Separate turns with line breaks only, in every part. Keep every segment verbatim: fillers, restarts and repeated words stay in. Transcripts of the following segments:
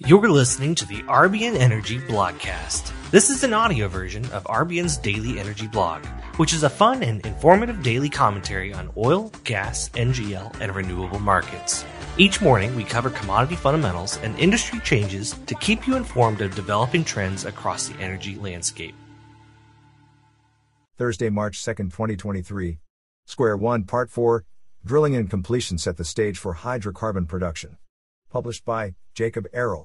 You're listening to the R B N Energy Blogcast. This is an audio version of R B N's Daily Energy Blog, which is a fun and informative daily commentary on oil, gas, N G L, and renewable markets. Each morning, we cover commodity fundamentals and industry changes to keep you informed of developing trends across the energy landscape.
Thursday, March second, twenty twenty-three. Square one, Part four, Drilling and Completion Set the Stage for Hydrocarbon Production. Published by Jacob Errol.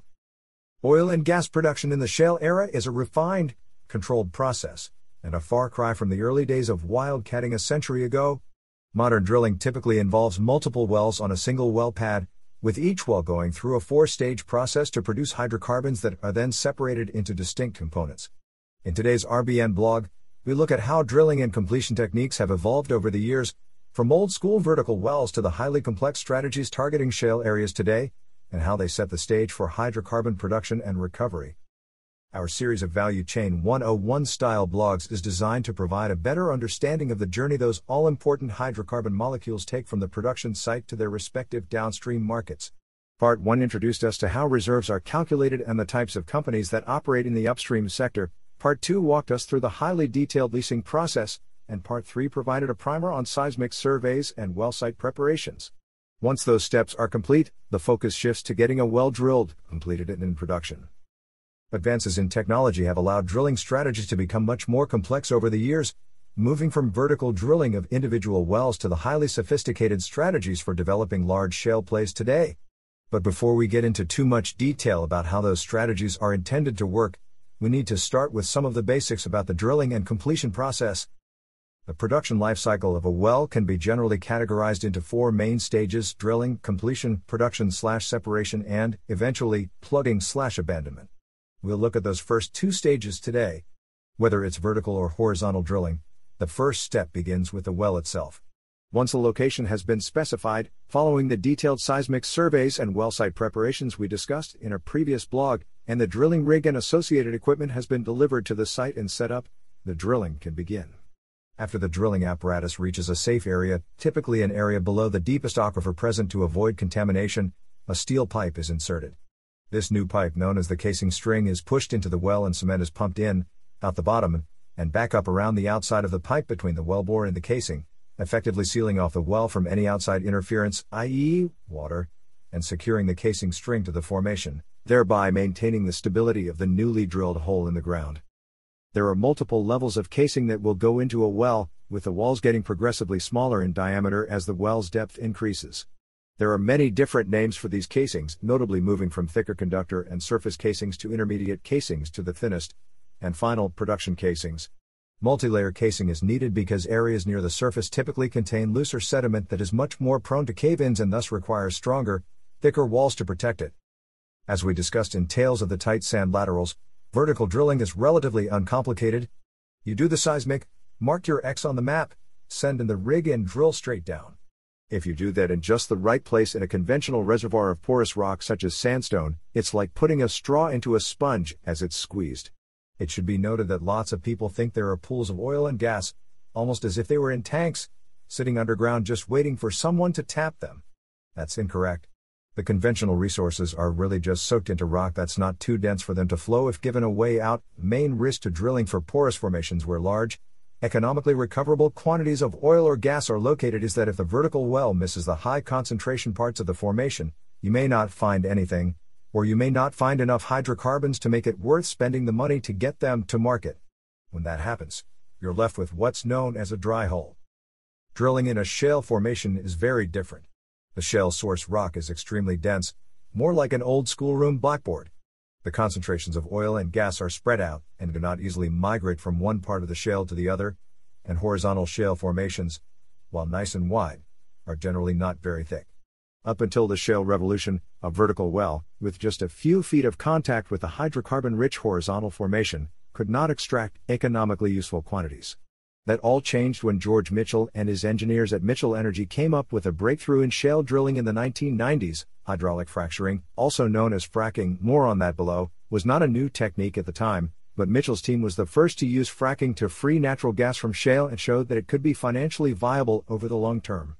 Oil and gas production in the shale era is a refined, controlled process, and a far cry from the early days of wildcatting a century ago. Modern drilling typically involves multiple wells on a single well pad, with each well going through a four-stage process to produce hydrocarbons that are then separated into distinct components. In today's R B N blog, we look at how drilling and completion techniques have evolved over the years, from old-school vertical wells to the highly complex strategies targeting shale areas today, and how they set the stage for hydrocarbon production and recovery. Our series of Value Chain one oh one style blogs is designed to provide a better understanding of the journey those all-important hydrocarbon molecules take from the production site to their respective downstream markets. Part one introduced us to how reserves are calculated and the types of companies that operate in the upstream sector. Part two walked us through the highly detailed leasing process, and Part three provided a primer on seismic surveys and well site preparations. Once those steps are complete, the focus shifts to getting a well drilled, completed, and in production. Advances in technology have allowed drilling strategies to become much more complex over the years, moving from vertical drilling of individual wells to the highly sophisticated strategies for developing large shale plays today. But before we get into too much detail about how those strategies are intended to work, we need to start with some of the basics about the drilling and completion process. The production life cycle of a well can be generally categorized into four main stages: drilling, completion, production slash separation, and, eventually, plugging slash abandonment. We'll look at those first two stages today. Whether it's vertical or horizontal drilling, the first step begins with the well itself. Once a location has been specified, following the detailed seismic surveys and well site preparations we discussed in a previous blog, and the drilling rig and associated equipment has been delivered to the site and set up, the drilling can begin. After the drilling apparatus reaches a safe area, typically an area below the deepest aquifer present to avoid contamination, a steel pipe is inserted. This new pipe, known as the casing string, is pushed into the well and cement is pumped in, out the bottom, and back up around the outside of the pipe between the wellbore and the casing, effectively sealing off the well from any outside interference, that is, water, and securing the casing string to the formation, thereby maintaining the stability of the newly drilled hole in the ground. There are multiple levels of casing that will go into a well, with the walls getting progressively smaller in diameter as the well's depth increases. There are many different names for these casings, notably moving from thicker conductor and surface casings to intermediate casings to the thinnest and final production casings. Multilayer casing is needed because areas near the surface typically contain looser sediment that is much more prone to cave-ins and thus requires stronger, thicker walls to protect it. As we discussed in Tales of the Tight Sand Laterals, vertical drilling is relatively uncomplicated. You do the seismic, mark your X on the map, send in the rig and drill straight down. If you do that in just the right place in a conventional reservoir of porous rock such as sandstone, it's like putting a straw into a sponge as it's squeezed. It should be noted that lots of people think there are pools of oil and gas, almost as if they were in tanks, sitting underground just waiting for someone to tap them. That's incorrect. The conventional resources are really just soaked into rock that's not too dense for them to flow if given a way out. Main risk to drilling for porous formations where large, economically recoverable quantities of oil or gas are located is that if the vertical well misses the high concentration parts of the formation, you may not find anything, or you may not find enough hydrocarbons to make it worth spending the money to get them to market. When that happens, you're left with what's known as a dry hole. Drilling in a shale formation is very different. The shale source rock is extremely dense, more like an old schoolroom blackboard. The concentrations of oil and gas are spread out and do not easily migrate from one part of the shale to the other, and horizontal shale formations, while nice and wide, are generally not very thick. Up until the shale revolution, a vertical well, with just a few feet of contact with a hydrocarbon-rich horizontal formation, could not extract economically useful quantities. That all changed when George Mitchell and his engineers at Mitchell Energy came up with a breakthrough in shale drilling in the nineteen nineties. Hydraulic fracturing, also known as fracking, more on that below, was not a new technique at the time, but Mitchell's team was the first to use fracking to free natural gas from shale and showed that it could be financially viable over the long term.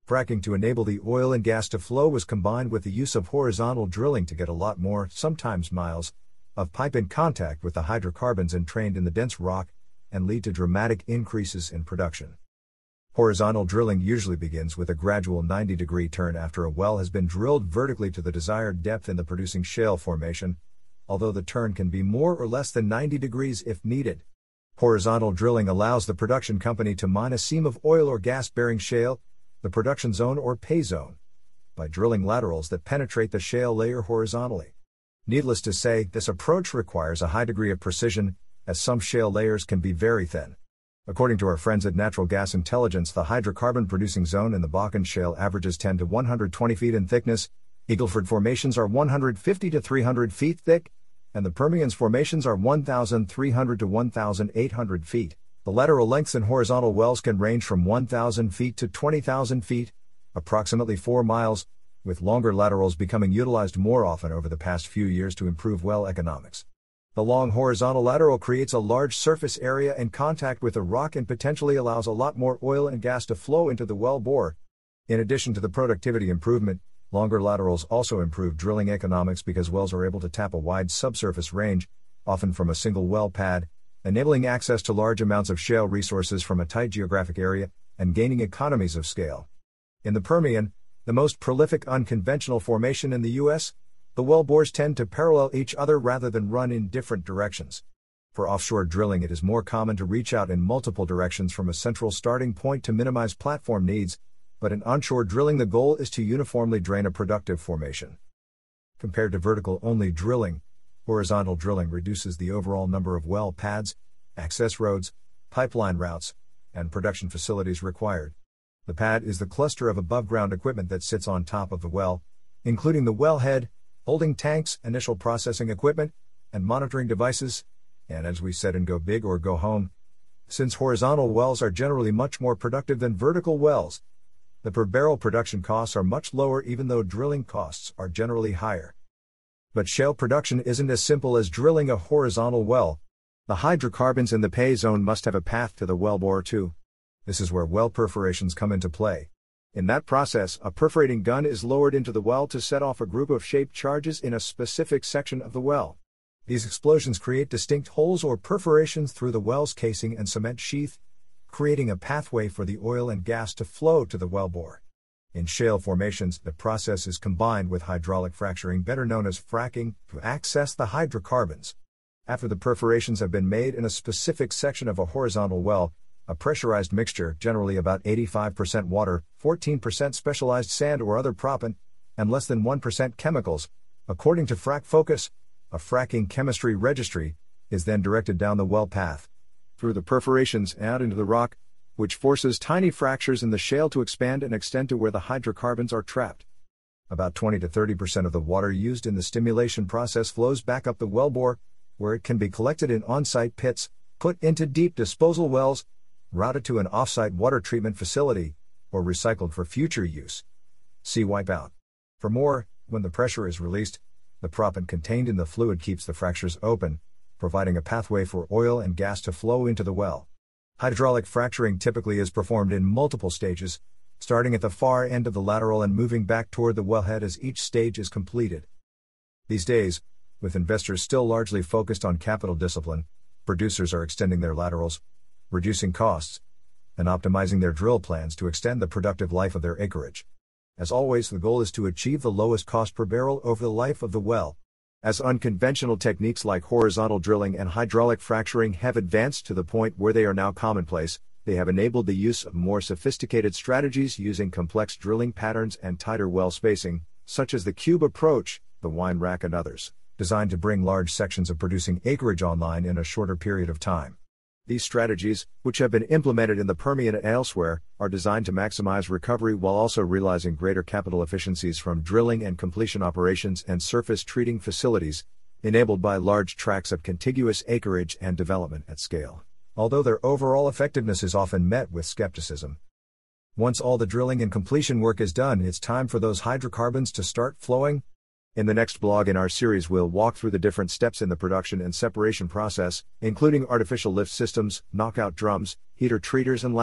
Fracking to enable the oil and gas to flow was combined with the use of horizontal drilling to get a lot more, sometimes miles, of pipe in contact with the hydrocarbons entrained in the dense rock and lead to dramatic increases in production. Horizontal drilling usually begins with a gradual ninety degree turn after a well has been drilled vertically to the desired depth in the producing shale formation, although the turn can be more or less than ninety degrees if needed. Horizontal drilling allows the production company to mine a seam of oil or gas-bearing shale, the production zone or pay zone, by drilling laterals that penetrate the shale layer horizontally. Needless to say, this approach requires a high degree of precision, as some shale layers can be very thin. According to our friends at Natural Gas Intelligence, the hydrocarbon producing zone in the Bakken Shale averages ten to one hundred twenty feet in thickness, Eagle Ford formations are one hundred fifty to three hundred feet thick, and the Permian's formations are one thousand three hundred to one thousand eight hundred feet. The lateral lengths in horizontal wells can range from one thousand feet to twenty thousand feet, approximately four miles, with longer laterals becoming utilized more often over the past few years to improve well economics. The long horizontal lateral creates a large surface area in contact with the rock and potentially allows a lot more oil and gas to flow into the well bore. In addition to the productivity improvement, longer laterals also improve drilling economics because wells are able to tap a wide subsurface range, often from a single well pad, enabling access to large amounts of shale resources from a tight geographic area, and gaining economies of scale. In the Permian, the most prolific unconventional formation in the U S, the well bores tend to parallel each other rather than run in different directions. For offshore drilling, it is more common to reach out in multiple directions from a central starting point to minimize platform needs, but in onshore drilling the goal is to uniformly drain a productive formation. Compared to vertical-only drilling, horizontal drilling reduces the overall number of well pads, access roads, pipeline routes, and production facilities required. The pad is the cluster of above-ground equipment that sits on top of the well, including the wellhead, holding tanks, initial processing equipment, and monitoring devices, and as we said in Go Big or Go Home, since horizontal wells are generally much more productive than vertical wells, the per barrel production costs are much lower even though drilling costs are generally higher. But shale production isn't as simple as drilling a horizontal well. The hydrocarbons in the pay zone must have a path to the wellbore too. This is where well perforations come into play. In that process, a perforating gun is lowered into the well to set off a group of shaped charges in a specific section of the well. These explosions create distinct holes or perforations through the well's casing and cement sheath, creating a pathway for the oil and gas to flow to the wellbore. In shale formations, the process is combined with hydraulic fracturing, better known as fracking, to access the hydrocarbons. After the perforations have been made in a specific section of a horizontal well, a pressurized mixture, generally about eighty-five percent water, fourteen percent specialized sand or other proppant, and less than one percent chemicals, according to Frac Focus, a fracking chemistry registry, is then directed down the well path, through the perforations out into the rock, which forces tiny fractures in the shale to expand and extend to where the hydrocarbons are trapped. About twenty to thirty percent of the water used in the stimulation process flows back up the wellbore, where it can be collected in on-site pits, put into deep disposal wells, routed to an off-site water treatment facility, or recycled for future use. See Wipeout. For more, when the pressure is released, the proppant contained in the fluid keeps the fractures open, providing a pathway for oil and gas to flow into the well. Hydraulic fracturing typically is performed in multiple stages, starting at the far end of the lateral and moving back toward the wellhead as each stage is completed. These days, with investors still largely focused on capital discipline, producers are extending their laterals, reducing costs, and optimizing their drill plans to extend the productive life of their acreage. As always, the goal is to achieve the lowest cost per barrel over the life of the well. As unconventional techniques like horizontal drilling and hydraulic fracturing have advanced to the point where they are now commonplace, they have enabled the use of more sophisticated strategies using complex drilling patterns and tighter well spacing, such as the cube approach, the wine rack and others, designed to bring large sections of producing acreage online in a shorter period of time. These strategies, which have been implemented in the Permian and elsewhere, are designed to maximize recovery while also realizing greater capital efficiencies from drilling and completion operations and surface treating facilities, enabled by large tracts of contiguous acreage and development at scale, although their overall effectiveness is often met with skepticism. Once all the drilling and completion work is done, it's time for those hydrocarbons to start flowing. In the next blog in our series, we'll walk through the different steps in the production and separation process, including artificial lift systems, knockout drums, heater treaters and L A C T,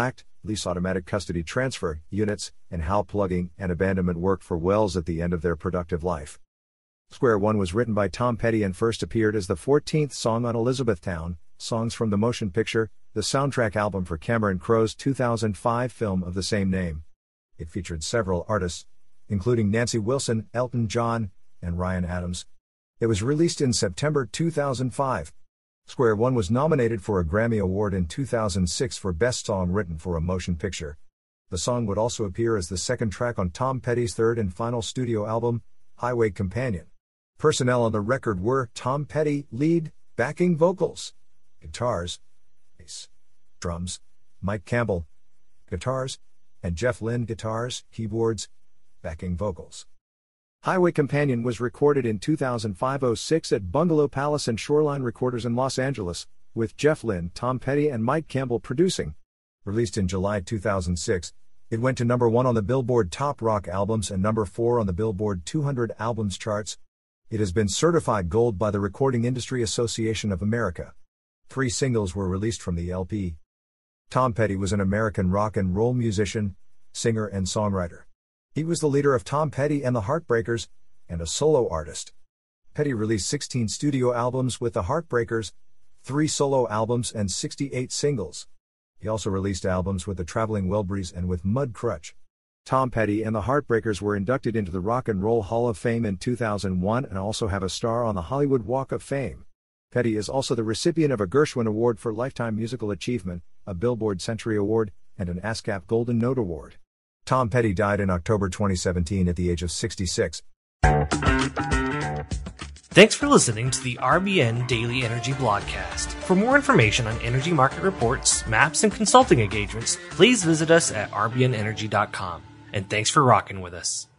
lease automatic custody transfer units, and how plugging and abandonment worked for wells at the end of their productive life. Square One was written by Tom Petty and first appeared as the fourteenth song on Elizabethtown, Songs from the Motion Picture, the soundtrack album for Cameron Crowe's two thousand five film of the same name. It featured several artists, including Nancy Wilson, Elton John, and Ryan Adams. It was released in September two thousand five. Square One was nominated for a Grammy Award in two thousand six for Best Song Written for a Motion Picture. The song would also appear as the second track on Tom Petty's third and final studio album, Highway Companion. Personnel on the record were Tom Petty, lead, backing vocals, guitars, bass, drums, Mike Campbell, guitars, and Jeff Lynne, guitars, keyboards, backing vocals. Highway Companion was recorded in two thousand five oh six at Bungalow Palace and Shoreline Recorders in Los Angeles, with Jeff Lynne, Tom Petty and Mike Campbell producing. Released in July two thousand six, it went to number one on the Billboard Top Rock Albums and number four on the Billboard two hundred Albums charts. It has been certified gold by the Recording Industry Association of America. Three singles were released from the L P. Tom Petty was an American rock and roll musician, singer and songwriter. He was the leader of Tom Petty and the Heartbreakers, and a solo artist. Petty released sixteen studio albums with the Heartbreakers, three solo albums and sixty-eight singles. He also released albums with the Traveling Wilburys and with Mudcrutch. Tom Petty and the Heartbreakers were inducted into the Rock and Roll Hall of Fame in two thousand one and also have a star on the Hollywood Walk of Fame. Petty is also the recipient of a Gershwin Award for Lifetime Musical Achievement, a Billboard Century Award, and an ASCAP Golden Note Award. Tom Petty died in October twenty seventeen at the age of sixty-six.
Thanks for listening to the R B N Daily Energy Blogcast. For more information on energy market reports, maps, and consulting engagements, please visit us at r b n energy dot com. And thanks for rocking with us.